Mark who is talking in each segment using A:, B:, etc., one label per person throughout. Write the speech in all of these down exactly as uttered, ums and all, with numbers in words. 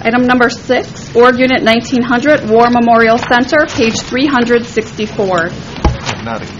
A: Item number six, Org Unit nineteen hundred, War Memorial Center, page three hundred sixty-four.
B: Not again.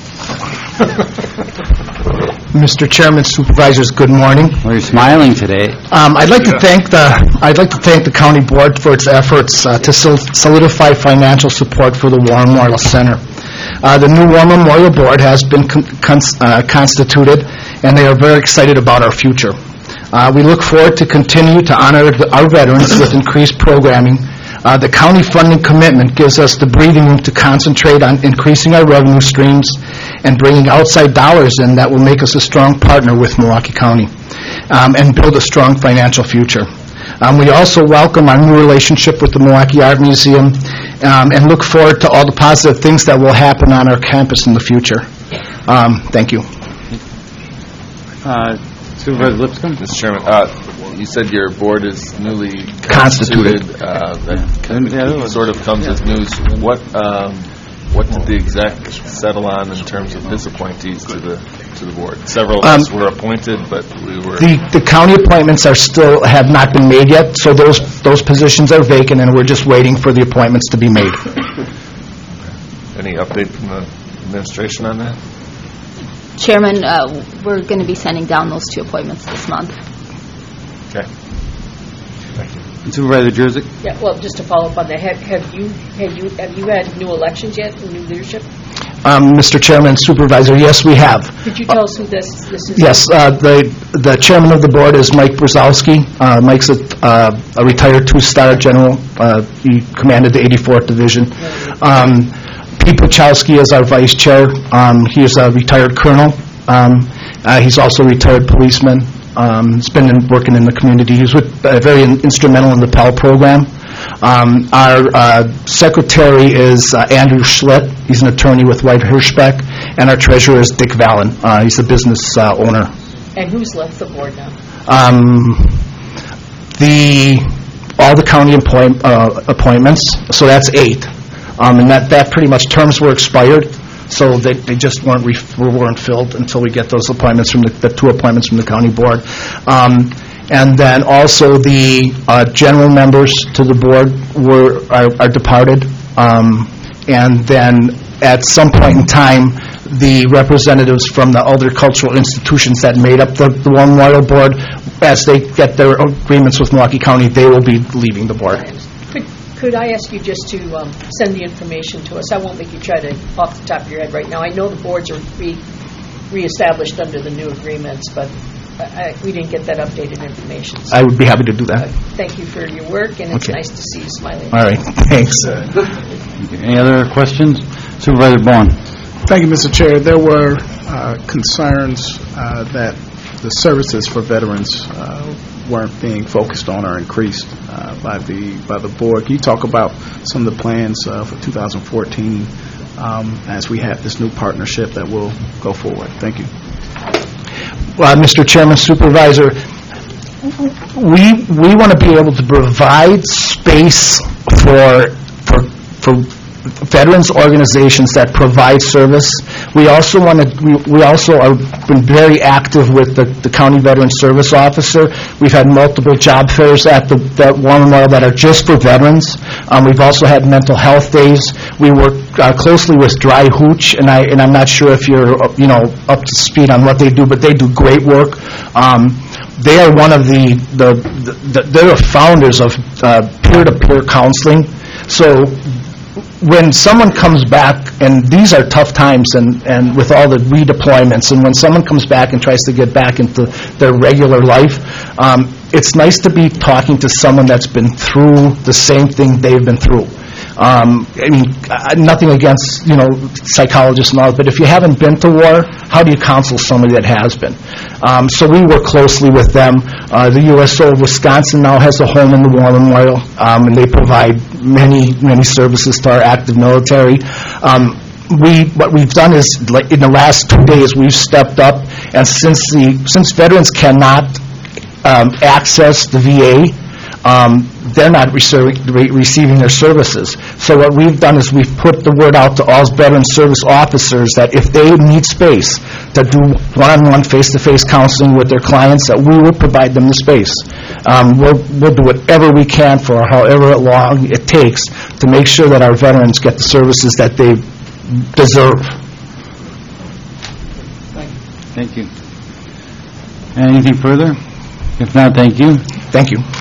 C: Mister Chairman, Supervisors, good morning.
D: Well, you're smiling today.
C: Um, I'd like to thank the I'd like to thank the County Board for its efforts uh, to sol- solidify financial support for the War Memorial Center. Uh, the new War Memorial Board has been con- cons- uh, constituted, and they are very excited about our future. Uh, we look forward to continue to honor the, our veterans with increased programming. Uh, the county funding commitment gives us the breathing room to concentrate on increasing our revenue streams and bringing outside dollars in that will make us a strong partner with Milwaukee County um, and build a strong financial future. Um, we also welcome our new relationship with the Milwaukee Art Museum um, and look forward to all the positive things that will happen on our campus in the future. Um, thank you.
D: Uh, Supervisor Lipscomb?
B: Mister Chairman, uh, you said your board is newly constituted.
C: Constituted.
B: Uh, that kind of,
D: Yeah.
B: sort of comes as news. What um, what did the exec settle on in terms of his appointees to the to the board? Several of
C: Um,
B: us were appointed, but we were...
C: The, the county appointments are still, have not been made yet, so those, those positions are vacant, and we're just waiting for the appointments to be made.
B: Any update from the administration on that?
E: Chairman, uh, we're going to be sending down those two appointments this month.
B: Okay. Thank you.
D: Supervisor Jerzyk?
F: Yeah, well, just to follow up on that, have, have you have you have you had new elections yet, new leadership?
C: Um, Mister Chairman, Supervisor, yes, we have.
F: Could you tell us who this this is?
C: Yes, uh, the the chairman of the board is Mike Brzezowski. Uh, Mike's a, uh, a retired two-star general. Uh, he commanded the eighty-fourth Division. Um, Pete Puchowski is our vice chair. Um, he is a retired colonel. Um, uh, he's also a retired policeman. Um, he's been in, working in the community. He was with, uh, very in, instrumental in the Pell program. Um, our uh, secretary is uh, Andrew Schlitt. He's an attorney with White Hirschbeck. And our treasurer is Dick Vallon. Uh, he's a business uh, owner.
F: And who's left the board now?
C: Um, the all the county appoint, uh, appointments, so that's eight. Um, and that, that pretty much terms were expired, so they, they just weren't re- weren't filled until we get those appointments from the, the two appointments from the county board. Um, and then also the uh, general members to the board were are, are departed. Um, and then at some point in time, the representatives from the other cultural institutions that made up the, the War Memorial Board, as they get their agreements with Milwaukee County, they will be leaving the board.
F: Could, could I ask you just to um, send the information to us? I won't make you try to off the top of your head right now. I know the boards are re reestablished under the new agreements, but I, we didn't get that updated information. So
C: I would be happy to do that.
F: uh, thank you for your work, and it's
C: Okay.
F: nice to see you smiling.
C: All right, thanks.
D: Any other questions? Supervisor Bowen?
G: Thank you, Mister Chair. There were uh, concerns uh, that the services for veterans uh, weren't being focused on or increased uh, by the by the board. Can you talk about some of the plans uh, for two thousand fourteen um, as we have this new partnership that will go forward? Thank you.
C: Well, Mister Chairman, Supervisor, we we want to be able to provide space for for for veterans organizations that provide service. We also want to we, we also are been very active with the, the county veteran service officer. We've had multiple job fairs at the that War Memorial that are just for veterans. Um, we've also had mental health days. We work uh, closely with Dry Hooch, and I and I'm not sure if you're uh, you know up to speed on what they do, but they do great work. Um, they are one of the the, the, the they're the founders of uh, peer-to-peer counseling. So when someone comes back, and these are tough times, and, and with all the redeployments, and when someone comes back and tries to get back into their regular life, um, it's nice to be talking to someone that's been through the same thing they've been through. Um, I mean, uh, nothing against, you know, psychologists and all, but if you haven't been to war, how do you counsel somebody that has been? Um, so we work closely with them. Uh, the U S O of Wisconsin now has a home in the War Memorial, um, and they provide many, many services to our active military. Um, we, what we've done is, like, in the last two days, we've stepped up, and since the since veterans cannot um, access the V A, Um, they're not rece- re- receiving their services. So what we've done is we've put the word out to all veteran service officers that if they need space to do one-on-one, face-to-face counseling with their clients, that we will provide them the space. Um, We'll we'll do whatever we can for however long it takes to make sure that our veterans get the services that they deserve.
D: Thank you. Anything further? If not, thank you.
C: Thank you.